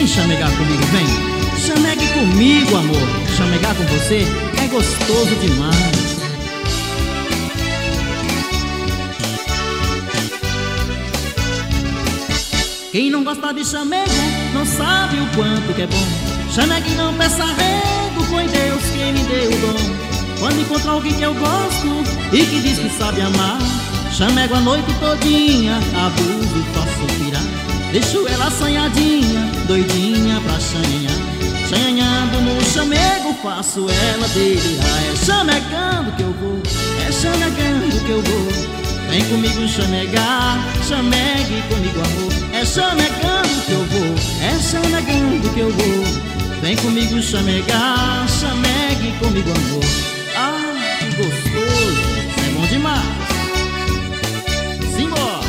Vem chamegar comigo, vem. Chamegue comigo, amor. Chamegar com você é gostoso demais. Quem não gosta de chamego não sabe o quanto que é bom. Chamegue e não peça arrego, foi Deus quem me deu o dom. Quando encontro alguém que eu gosto e que diz que sabe amar, chamego a noite todinha, abuso, faço pirar. Deixo ela assanhadinha, doidinha pra chanhanhar. Chanhanhando no chamego, faço ela delirar. É chamegando que eu vou, é chamegando que eu vou. Vem comigo chamegar, chamegue comigo amor. É chamegando que eu vou, é chamegando que eu vou. Vem comigo chamegar, chamegue comigo amor. Ah, que gostoso, é bom demais. Simbora!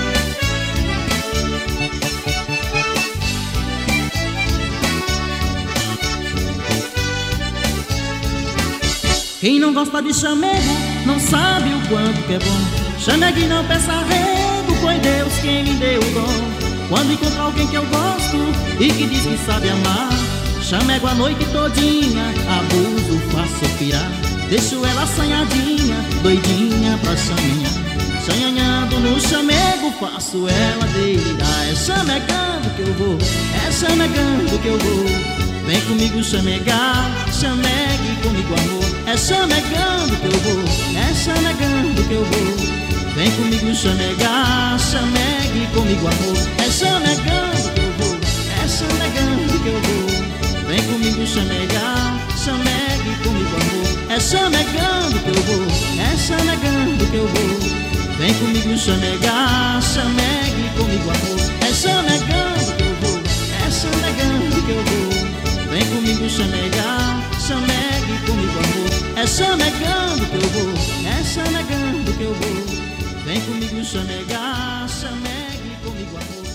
Quem não gosta de chamego não sabe o quanto que é bom. Chamegue e não peça arrego, foi Deus quem me deu o dom. Quando encontro alguém que eu gosto e que diz que sabe amar, chamego a noite todinha, abuso, faço pirar. Deixo ela assanhadinha, doidinha pra chanhanhar. Chanhanhando no chamego, faço ela delirar. É chamegando que eu vou, é chamegando que eu vou. Vem comigo chamegar, chamegue comigo amor. É chamegando que eu vou, é chamegando que eu vou. Vem comigo chamegar, chamegue comigo amor. É chamegando que eu vou, é chamegando que eu vou. Vem comigo chamegar, chamegue comigo amor. É chamegando que eu vou, é chamegando que eu vou. Vem comigo chamegar, chamegue comigo amor. É chamegando que eu vou, é chamegando que eu vou. Vem comigo chamegar, chamegue comigo amor. É chamegando que eu vou, é chamegando que eu vou. Vem comigo chamegar, chamegue comigo amor.